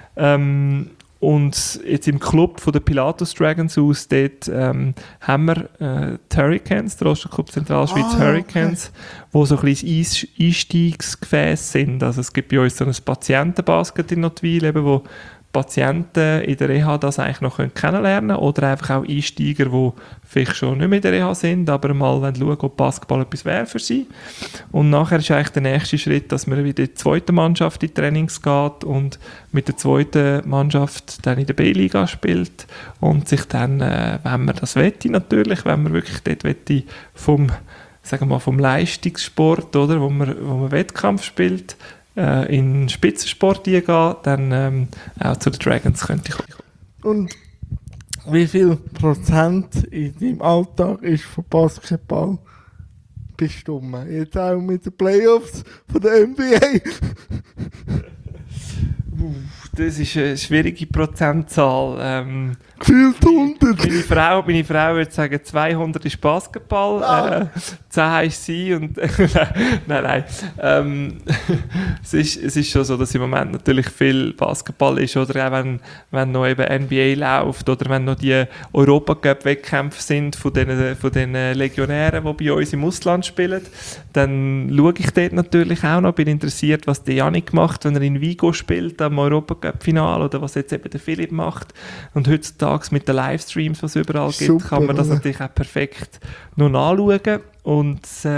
Und jetzt im Club von der Pilatus Dragons aus, dort haben wir die Hurricanes, der Rollstuhlclub Zentralschweiz Hurricanes, wo so ein bisschen Einstiegsgefäß sind. Also es gibt bei uns so ein Patientenbasket in Nottwil, eben, wo Patienten in der Reha das eigentlich noch kennenlernen können oder einfach auch Einsteiger, die vielleicht schon nicht mehr in der Reha sind, aber mal schauen, ob Basketball etwas wäre für sie. Und nachher ist eigentlich der nächste Schritt, dass man wieder in die zweite Mannschaft in die Trainings geht und mit der zweiten Mannschaft dann in der B-Liga spielt und sich dann, wenn man das wette natürlich, wenn man wirklich dort wette vom Leistungssport, oder, wo man Wettkampf spielt, in Spitzensport gehen, dann auch zu den Dragons könnte ich kommen. Und wie viel Prozent in deinem Alltag ist von Basketball bestimmt? Jetzt auch mit den Playoffs von der NBA? Das ist eine schwierige Prozentzahl. Gefühlt 100. Meine Frau würde sagen, 200 ist Basketball, 10 ist sie und nein. Es ist schon so, dass im Moment natürlich viel Basketball ist, oder auch wenn noch eben NBA läuft oder wenn noch die Europacup-Wettkämpfe sind von den Legionären, die bei uns im Ausland spielen, dann schaue ich dort natürlich auch noch, bin interessiert, was der Janik macht, wenn er in Vigo spielt am Europacup-Final oder was jetzt eben der Philipp macht. Und heutzutage mit den Livestreams, was es überall gibt, super, kann man das natürlich auch perfekt noch nachschauen. Und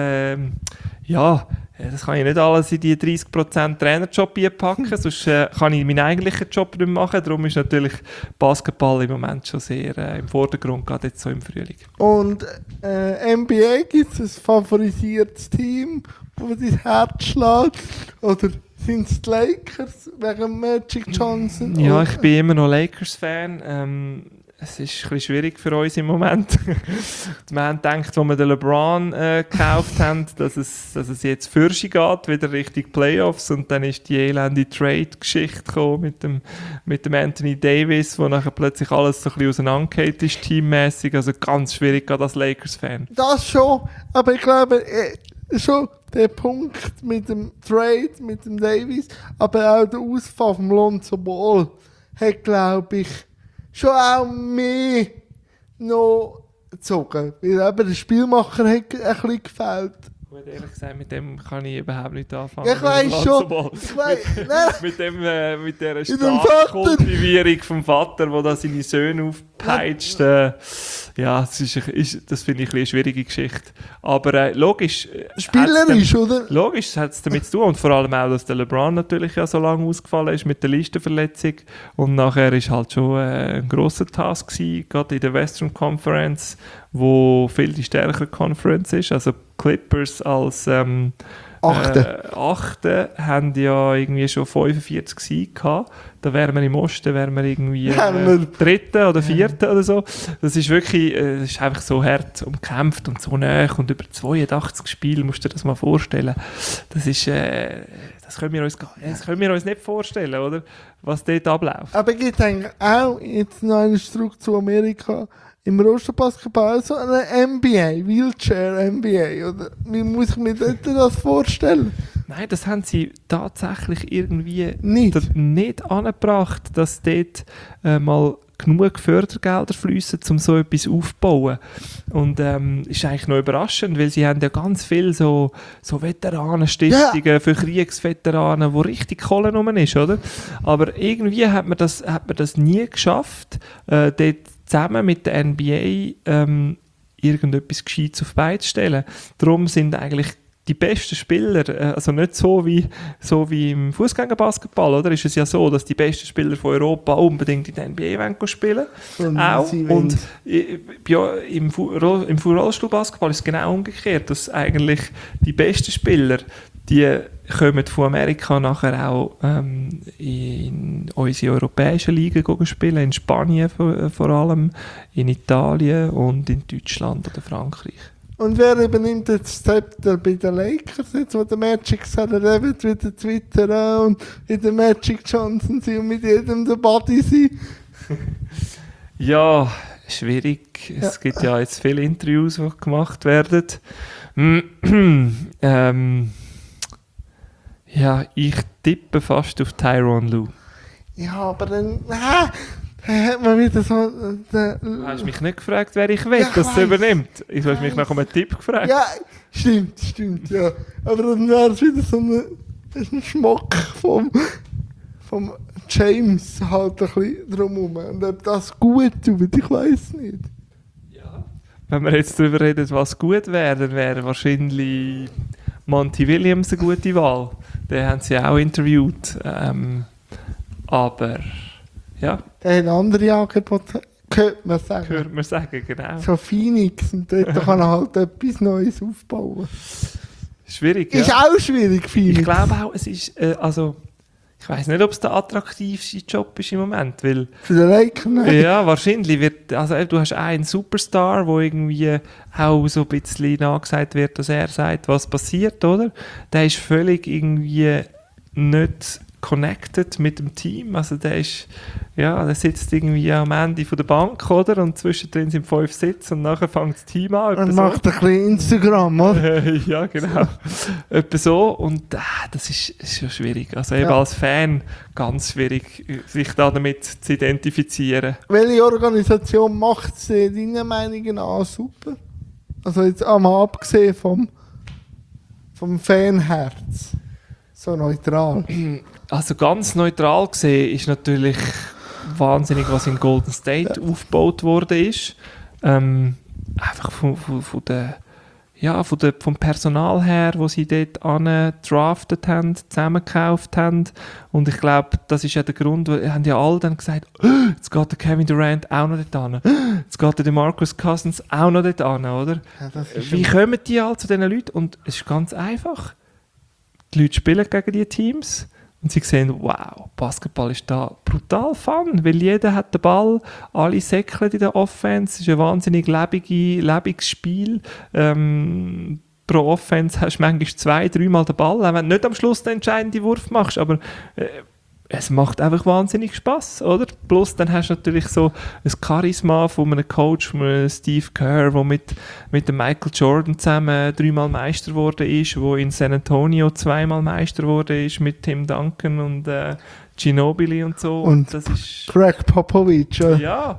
das kann ich nicht alles in die 30% Trainerjob packen, sonst kann ich meinen eigentlichen Job nicht machen. Darum ist natürlich Basketball im Moment schon sehr im Vordergrund, gerade jetzt so im Frühling. Und NBA, gibt es ein favorisiertes Team, wo dein Herz schlägt? Oder sind es die Lakers wegen Magic Johnson? Ja, ich bin immer noch Lakers-Fan. Es ist ein bisschen schwierig für uns im Moment. Wir haben gedacht, als wir den LeBron gekauft haben, dass es jetzt Fürsche geht, wieder Richtung Playoffs. Und dann ist die elende Trade-Geschichte gekommen mit dem Anthony Davis, wo nachher plötzlich alles so ein bisschen auseinandergeht ist, teammäßig. Also ganz schwierig, gerade als Lakers-Fan. Das schon, aber ich glaube, schon der Punkt mit dem Trade, mit dem Davis, aber auch der Ausfall vom Lonzo Ball hat, glaube ich, schon auch mehr noch gezogen. Weil eben der Spielmacher hat ein bisschen gefällt. Gut, ehrlich gesagt, mit dem kann ich überhaupt nicht anfangen. Ja, ich weiss schon. Mit dieser Staatskultivierung vom Vater, der da seine Söhne aufpeitscht. Das finde ich eine schwierige Geschichte. Aber logisch. Spielerisch, oder? Logisch, hat es damit zu tun. Und vor allem auch, dass der LeBron natürlich ja so lange ausgefallen ist mit der Listenverletzung. Und nachher war halt schon ein grosser Task gewesen, gerade in der Western Conference, wo viel die stärkere Conference ist. Also Clippers als Achte haben ja irgendwie schon 45 Siege gehabt. Da wären wir im Osten, irgendwie Dritte oder Vierte oder so. Das ist wirklich, das ist einfach so hart umkämpft und so nah und über 82 Spiele, musst du dir das mal vorstellen. Das ist, das können wir uns nicht vorstellen, oder? Was dort abläuft. Aber es gibt eigentlich auch jetzt noch einen Zurück zu Amerika. Im Rollstuhlbasketball so eine NBA, Wheelchair-NBA, oder? Wie muss ich mir das vorstellen? Nein, das haben sie tatsächlich irgendwie nicht angebracht, dass dort mal genug Fördergelder fließen, um so etwas aufzubauen. Und ist eigentlich noch überraschend, weil sie haben ja ganz viele so Veteranenstiftungen für Kriegsveteranen, wo richtig Kohle rum ist, oder? Aber irgendwie hat man das nie geschafft, dort zusammen mit der NBA irgendetwas Gescheites auf die Beine zu stellen. Darum sind eigentlich die besten Spieler, also nicht so wie im Fußgängerbasketball, oder? Ist es ja so, dass die besten Spieler von Europa unbedingt in der NBA spielen wollen. Auch. Und im Rollstuhlbasketball ist es genau umgekehrt, dass eigentlich die besten Spieler, die kommen von Amerika nachher auch in unsere europäischen Ligen spielen, in Spanien vor allem, in Italien und in Deutschland oder Frankreich. Und wer übernimmt jetzt das Zepter bei den Lakers, jetzt wo der Magic Sarah Levitt wieder twittern und wieder Magic Johnson sind und mit jedem der Buddy sind? Ja, schwierig. Es gibt ja jetzt viele Interviews, die gemacht werden. Ja, ich tippe fast auf Tyronn Lue. Ja, aber dann hat man wieder so... Du hast mich nicht gefragt, wer ich will, Ja, dass es weiss. übernimmt. Du hast mich nach einem Tipp gefragt. Ja, stimmt, ja. Aber dann wäre es wieder so ein Schmock vom James halt ein bisschen drumherum. Und ob das gut tut, ich weiß nicht. Wenn wir jetzt darüber reden, was gut wäre, dann wäre wahrscheinlich Monty Williams eine gute Wahl. Den haben sie auch interviewt. Aber ja, Der hat andere Angebote, könnte man sagen. hört man sagen, genau. So Phoenix und dort kann er halt etwas Neues aufbauen. Schwierig, Ist ja. auch schwierig, Phoenix. Ich glaube auch, es ist, ich weiß nicht, ob es der attraktivste Job ist im Moment, weil Für den Lakers, nein. ja, wahrscheinlich wird, also du hast einen Superstar, wo irgendwie auch so ein bisschen nachgesagt wird, dass er sagt, was passiert, oder? Der ist völlig irgendwie nicht connected mit dem Team, also der sitzt irgendwie am Ende von der Bank, oder? Und zwischendrin sind 5 Sitze und nachher fängt das Team an. Und etwa macht ein bisschen Instagram, oder? ja, genau. Etwa so. Und das ist schon schwierig. Also eben Ja. als Fan ganz schwierig, sich da damit zu identifizieren. Welche Organisation macht es deiner Meinung nach super? Also jetzt einmal abgesehen vom Fanherz. So neutral. Also ganz neutral gesehen ist natürlich wahnsinnig, was in Golden State aufgebaut worden ist. Einfach vom Personal her, wo sie dort draftet haben, zusammengekauft haben. Und ich glaube, das ist ja der Grund, weil haben ja alle dann gesagt, jetzt geht der Kevin Durant auch noch dort hin. Jetzt geht der DeMarcus Cousins auch noch dort hin, oder? Ja, das ist Wie kommen die all zu diesen Leuten? Und es ist ganz einfach. Die Leute spielen gegen diese Teams und sie sehen, wow, Basketball ist da brutal fun, weil jeder hat den Ball, alle säckeln in der Offense, es ist ein wahnsinnig lebendiges Spiel. Pro Offense hast du manchmal 2-3 Mal den Ball, auch wenn du nicht am Schluss den entscheidenden Wurf machst, aber es macht einfach wahnsinnig Spass, oder? Plus dann hast du natürlich so ein Charisma von einem Coach, von einem Steve Kerr, der mit dem Michael Jordan zusammen 3-mal Meister geworden ist, wo in San Antonio 2-mal Meister geworden ist mit Tim Duncan und Ginobili und so. Und das ist Greg Popovich. ja,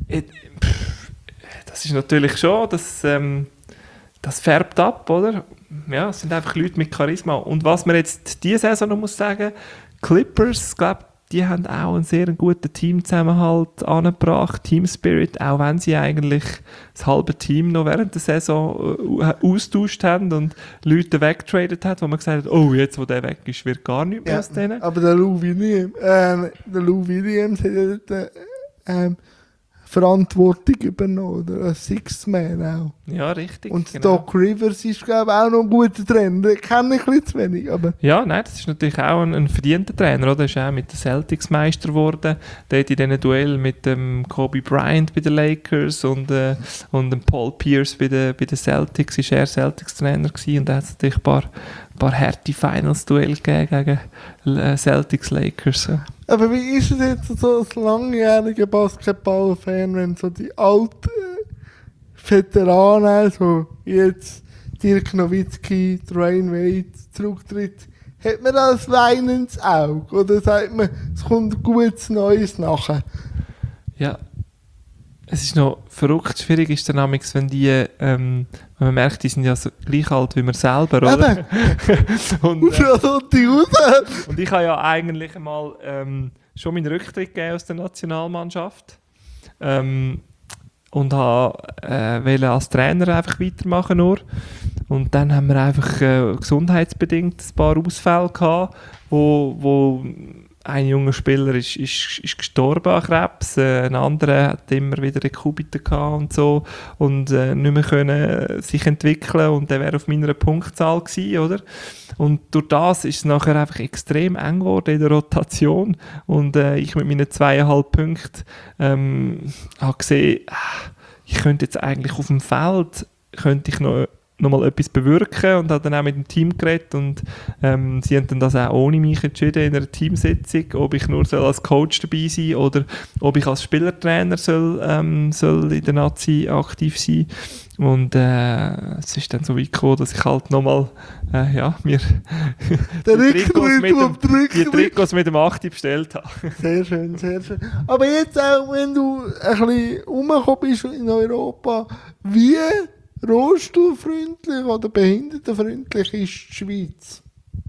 das ist natürlich schon, das färbt ab, oder? Ja, es sind einfach Leute mit Charisma. Und was man jetzt diese Saison noch muss sagen, Clippers, glaube die haben auch einen sehr guten Teamzusammenhalt angebracht, Team Spirit, auch wenn sie eigentlich das halbe Team noch während der Saison austauscht haben und Leute weggetradet haben, wo man gesagt hat, oh, jetzt wo der weg ist, wird gar nichts mehr aus denen. Aber der Lou Williams hat ja dort, Verantwortung übernommen, oder? Ein Sixth Man auch. Ja, richtig. Und genau. Doc Rivers ist, glaube ich, auch noch ein guter Trainer. Den kenne ich ein bisschen zu wenig, aber... Ja, nein, das ist natürlich auch ein verdienter Trainer, oder? Er ist auch mit den Celtics Meister geworden. Der hat in diesem Duell mit dem Kobe Bryant bei den Lakers und dem Paul Pierce bei den Celtics ist er Celtics-Trainer gewesen. Und da hat es natürlich ein paar harte Finals-Duelle gegeben gegen Celtics-Lakers. Aber wie ist es jetzt so als langjähriger Basketball-Fan, wenn so die alten Veteranen, so jetzt Dirk Nowitzki, Dwayne Wade, zurücktritt, hat man das Wein ins Auge? Oder sagt man, es kommt gutes Neues nachher? Ja, es ist noch verrückt schwierig, ist der Namix, wenn wenn man merkt, die sind ja so gleich alt wie wir selber, oder? Eben, und, und die raus! und ich habe ja eigentlich mal schon meinen Rücktritt gegeben aus der Nationalmannschaft. Und wollte als Trainer einfach weitermachen nur. Und dann haben wir einfach gesundheitsbedingt ein paar Ausfälle gehabt, wo ein junger Spieler ist gestorben an Krebs, ein anderer hat immer wieder Rekubiten gehabt und so und nicht mehr können sich entwickeln und der wäre auf meiner Punktzahl gewesen, oder? Und durch das ist es nachher einfach extrem eng geworden in der Rotation und ich mit meinen 2,5 Punkten habe gesehen, ich könnte jetzt eigentlich auf dem Feld könnte ich noch mal etwas bewirken und habe dann auch mit dem Team geredet und sie haben dann das auch ohne mich entschieden in einer Teamsitzung, ob ich nur als Coach dabei sein soll oder ob ich als Spielertrainer soll in der Nazi aktiv sein. Und es ist dann so weit gekommen, dass ich halt nochmal mir die Trikots mit dem 8 bestellt habe. Sehr schön, sehr schön. Aber jetzt auch, wenn du ein bisschen rumgekommen bist in Europa, wie rollstuhlfreundlich oder behindertenfreundlich ist die Schweiz?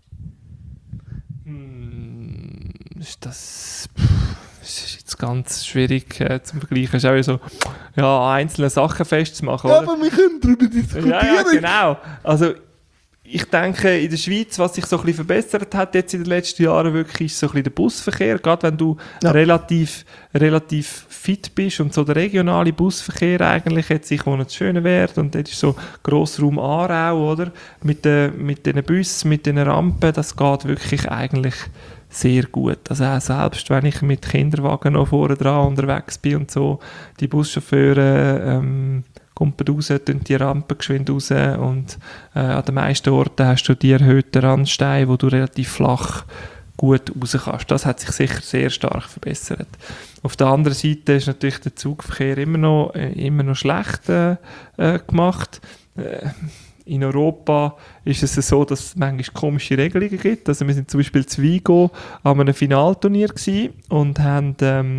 Das ist jetzt ganz schwierig zum Vergleichen. Es ist auch so, einzelne Sachen festzumachen. Ja, oder? aber wir können darüber diskutieren. Ja, genau. Also, ich denke, in der Schweiz, was sich so ein bisschen verbessert hat jetzt in den letzten Jahren, wirklich ist so ein bisschen der Busverkehr. Gerade wenn du relativ fit bist und so der regionale Busverkehr eigentlich jetzt sich einen schönen Wert und dort ist so Grossraum Aarau, oder? Mit den Bussen, mit den Rampen, das geht wirklich eigentlich sehr gut. Also auch selbst wenn ich mit Kinderwagen noch vorne dran unterwegs bin und so, die Buschauffeure kommen raus, tun die Rampe geschwind raus und an den meisten Orten hast du die erhöhten Randsteine, wo du relativ flach gut raus kannst. Das hat sich sicher sehr stark verbessert. Auf der anderen Seite ist natürlich der Zugverkehr immer noch schlecht gemacht. In Europa ist es so, dass es manchmal komische Regelungen gibt. Also wir sind zum Beispiel in Vigo an einem Finalturnier gewesen und haben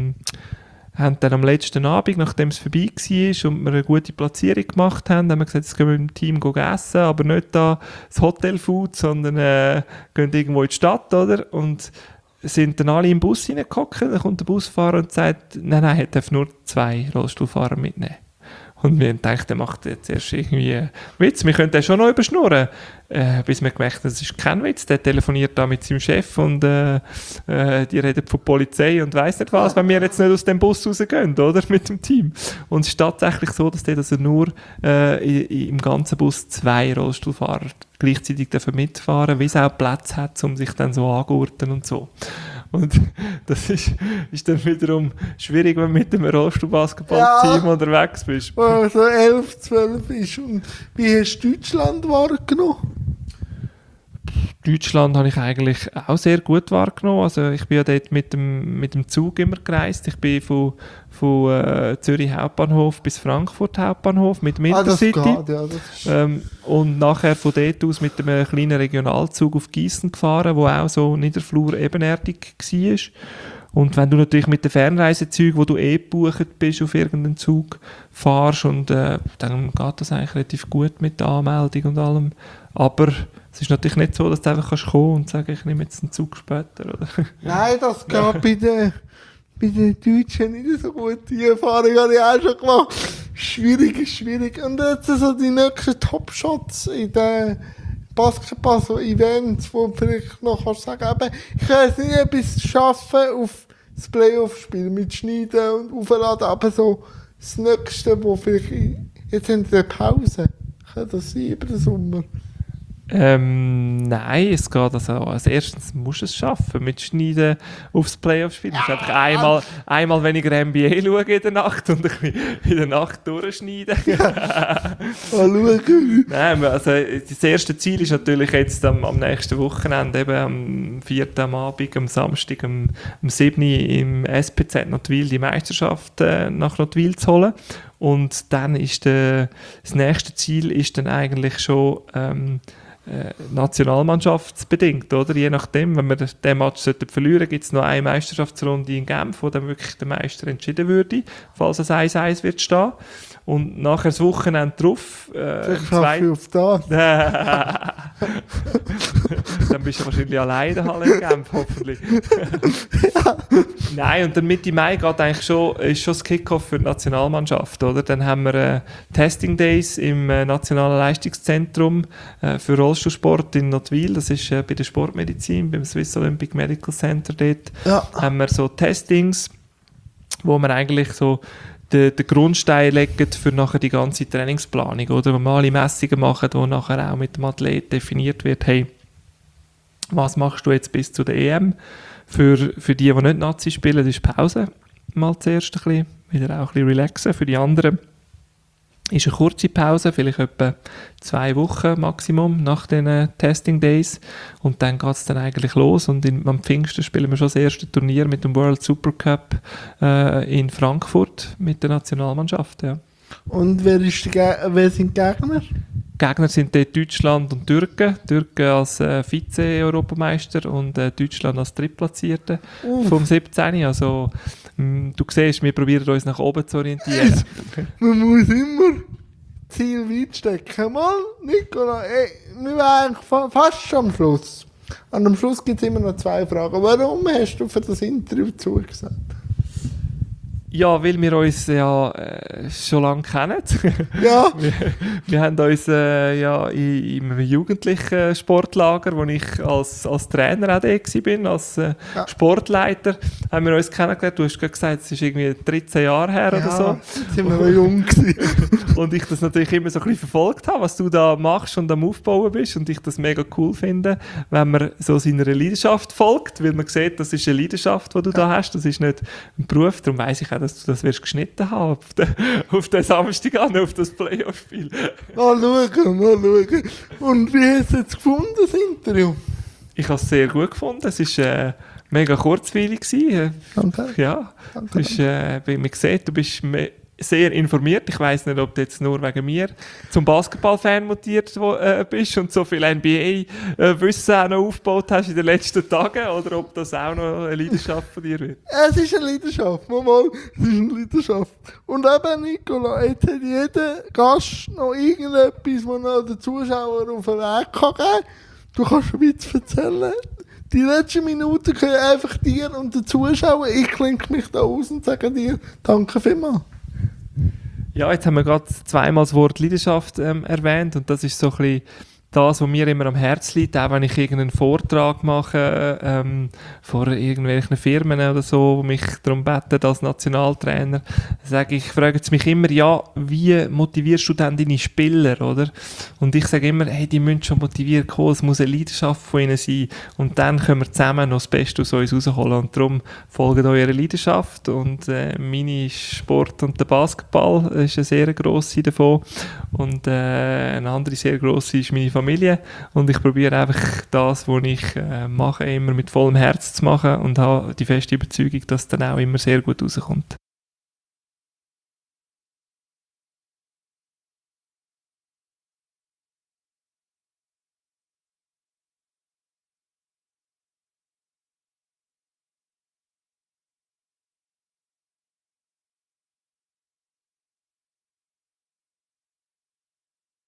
dann am letzten Abend, nachdem es vorbei war und wir eine gute Platzierung gemacht haben wir gesagt, jetzt gehen wir mit dem Team essen, aber nicht da das Hotelfood, sondern gehen irgendwo in die Stadt, oder? Und sind dann alle im Bus reingehockt, dann kommt der Busfahrer und sagt, nein, er darf nur 2 Rollstuhlfahrer mitnehmen. Und wir haben gedacht, der macht jetzt erst irgendwie einen Witz. Wir können den schon noch überschnurren. Bis wir gemerkt haben, das ist kein Witz. Der telefoniert da mit seinem Chef und die reden von Polizei und weiss nicht was, wenn wir jetzt nicht aus dem Bus rausgehen, oder? Mit dem Team. Und es ist tatsächlich so, dass der nur im ganzen Bus 2 Rollstuhlfahrer gleichzeitig mitfahren, weil es auch Platz hat, um sich dann so angurten und so. Und das ist dann wiederum schwierig, wenn du mit einem Rollstuhlbasketballteam unterwegs bist. Wenn so 11, 12 ist. Und wie hast du Deutschland wahrgenommen? Deutschland habe ich eigentlich auch sehr gut wahrgenommen. Also ich bin ja dort mit dem Zug immer gereist. Ich bin von Zürich Hauptbahnhof bis Frankfurt Hauptbahnhof mit dem Intercity. Und nachher von dort aus mit einem kleinen Regionalzug auf Gießen gefahren, wo auch so Niederflur ebenerdig war. Und wenn du natürlich mit den Fernreisezügen, wo du gebucht bist, auf irgendeinen Zug fahrst, und dann geht das eigentlich relativ gut mit der Anmeldung und allem. Aber es ist natürlich nicht so, dass du einfach kommen und sagen, ich nehme jetzt einen Zug später. Oder? Nein, das geht bei den Deutschen nicht so gut. Die Erfahrung habe ich auch schon gemacht. Schwierig. Und jetzt so die nächsten Top-Shots in den Basketball, so Events, wo du vielleicht noch kannst sagen, eben, ich kann jetzt nicht etwas schaffen auf das Playoff-Spiel mit Schneiden und Aufladen, aber so das Nächste, wo vielleicht, jetzt haben wir eine Pause. Kann das sein über den Sommer? Nein, es geht als erstens musst du es schaffen, mit Schneiden aufs Playoff-Spiel. Du musst einfach einmal weniger NBA schauen in der Nacht und in der Nacht durchschneiden. Nein, also das erste Ziel ist natürlich jetzt am nächsten Wochenende, eben am 4. am Abend, am Samstag, am 7. im SPZ Notwil die Meisterschaft nach Notwil zu holen. Und dann ist das nächste Ziel ist dann eigentlich schon nationalmannschaftsbedingt, oder? Je nachdem, wenn wir den Match verlieren sollten, gibt es noch eine Meisterschaftsrunde in Genf, wo dann wirklich der Meister entschieden würde, falls es 1-1 wird stehen. Und nachher das Wochenende drauf. Ich schaffe auf das. Dann bist du wahrscheinlich alleine in Genf, hoffentlich. Nein, und dann Mitte Mai ist schon das Kickoff für die Nationalmannschaft, oder? Dann haben wir Testing Days im Nationalen Leistungszentrum für Rollstuhlsport in Notwil. Das ist bei der Sportmedizin, beim Swiss Olympic Medical Center dort. Ja. Haben wir so Testings, wo wir eigentlich so den Grundstein legen für nachher die ganze Trainingsplanung, oder? Wo wir alle Messungen machen, wo nachher auch mit dem Athlet definiert wird, hey, was machst du jetzt bis zu der EM? Für die nicht Nazi spielen, das ist Pause. Mal zuerst ein bisschen, wieder auch ein bisschen relaxen. Für die anderen ist eine kurze Pause, vielleicht etwa 2 Wochen Maximum nach den Testing Days und dann geht es dann eigentlich los und am Pfingsten spielen wir schon das erste Turnier mit dem World Super Cup in Frankfurt mit der Nationalmannschaft. Ja. Und wer sind die Gegner? Gegner sind dort Deutschland und Türken. Türken als Vize-Europameister und Deutschland als Drittplatzierte vom 17. Also du siehst, wir probieren uns nach oben zu orientieren. Man muss immer Ziel weit stecken. Mal, Nicola, wir wären eigentlich fast schon am Schluss. Und am Schluss gibt es immer noch 2 Fragen. Warum hast du für das Interview zugesagt? Ja, weil wir uns ja schon lange kennen. Ja. wir haben uns ja im jugendlichen Sportlager, wo ich als Trainer auch da war, als Sportleiter, haben wir uns kennengelernt. Du hast gerade gesagt, es ist irgendwie 13 Jahre her oder so. Jetzt sind wir noch jung gewesen. Und ich das natürlich immer so ein bisschen verfolgt habe, was du da machst und am Aufbauen bist. Und ich das mega cool finde, wenn man so seiner Leidenschaft folgt, weil man sieht, das ist eine Leidenschaft, die du da hast. Das ist nicht ein Beruf. Darum weiss ich auch, dass du das wirst geschnitten haben auf den Samstag an, auf das Playoff-Spiel. Mal schauen. Und wie hast du es jetzt gefunden, das Interview? Ich habe es sehr gut gefunden. Es war mega kurzweilig. Danke. Ja, Danke. Wie man sieht, du bist sehr informiert. Ich weiss nicht, ob du jetzt nur wegen mir zum Basketball-Fan mutiert bist und so viel NBA-Wissen auch noch aufgebaut hast in den letzten Tagen oder ob das auch noch eine Leidenschaft von dir wird. Es ist eine Leidenschaft, es ist eine Leidenschaft. Und eben, Nicola, jetzt hat jeder Gast noch irgendetwas, was noch den Zuschauern auf den Weg geben kann. Du kannst ein bisschen erzählen. Die letzten Minuten können einfach dir und den Zuschauern. Ich klinke mich da aus und sage dir danke vielmals. Ja, jetzt haben wir gerade zweimal das Wort Leidenschaft erwähnt und das ist so ein bisschen das, was mir immer am Herzen liegt, auch wenn ich irgendeinen Vortrag mache vor irgendwelchen Firmen oder so, die mich darum beten als Nationaltrainer, frage ich mich immer, ja, wie motivierst du denn deine Spieler, oder? Und ich sage immer, hey, die müssen schon motiviert kommen, es muss eine Leidenschaft von ihnen sein und dann können wir zusammen noch das Beste aus uns rausholen und darum folgt eurer Leidenschaft und meine Sport und der Basketball ist eine sehr grosse davon und eine andere sehr grosse ist meine Familie und ich probiere einfach das, was ich mache, immer mit vollem Herz zu machen und habe die feste Überzeugung, dass es dann auch immer sehr gut rauskommt.